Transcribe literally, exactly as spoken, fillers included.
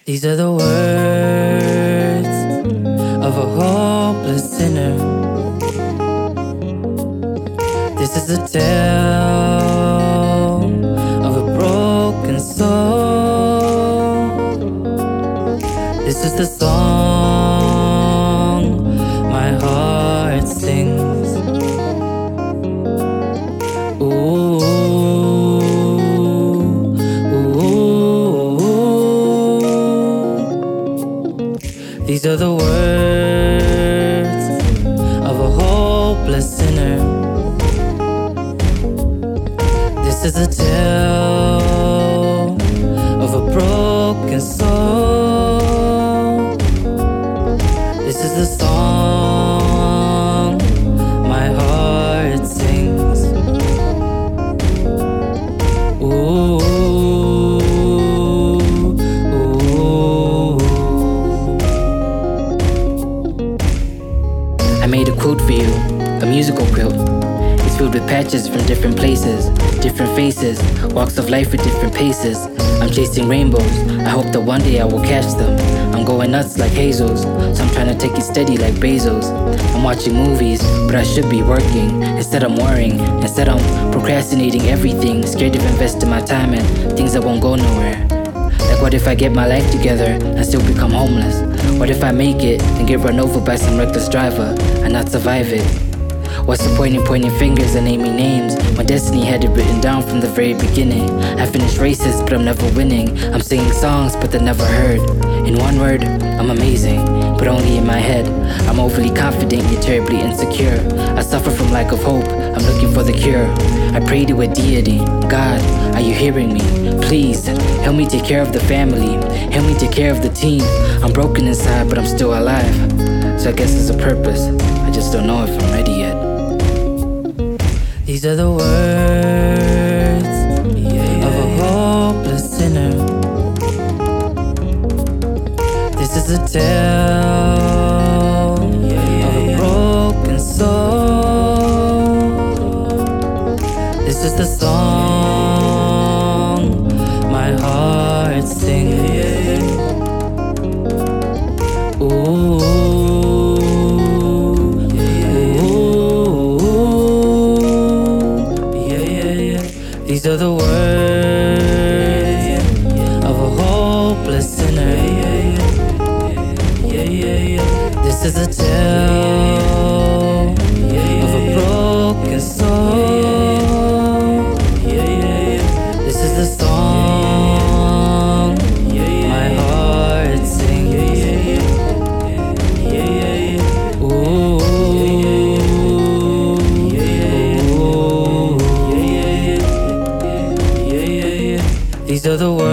These are the words of a hopeless sinner. This is a tale of a broken soul. This is the song my heart sings. Ooh, ooh, ooh. These are the words of a hopeless sinner. This is a tale of a broken soul. This is the song my heart sings. Ooh, ooh. I made a quote for you, a musical quilt. It's filled with patches from different places, different faces, walks of life with different paces. I'm chasing rainbows, I hope that one day I will catch them. I'm going nuts like hazels, so I'm trying to take it steady like Bezos. I'm watching movies, but I should be working. Instead I'm worrying, instead I'm procrastinating everything. Scared to invest in my time in things that won't go nowhere. Like what if I get my life together and still become homeless? What if I make it and get run over by some reckless driver and not survive it? What's the point in pointing fingers and naming names when destiny had it written down from the very beginning? I finished races, but I'm never winning. I'm singing songs, but they're never heard. In one word, I'm amazing, but only in my head. I'm overly confident, yet terribly insecure. I suffer from lack of hope, I'm looking for the cure. I pray to a deity. God, are you hearing me? Please, help me take care of the family. Help me take care of the team. I'm broken inside, but I'm still alive. So I guess there's a purpose. I just don't know if I'm ready yet. These are the words of a hopeless sinner. This is a tale of a broken soul. This is the song my heart sings. Ooh. These are the words of a hopeless sinner. This is a tale of a broken soul. This is the song my heart sings. Ooh. These are the words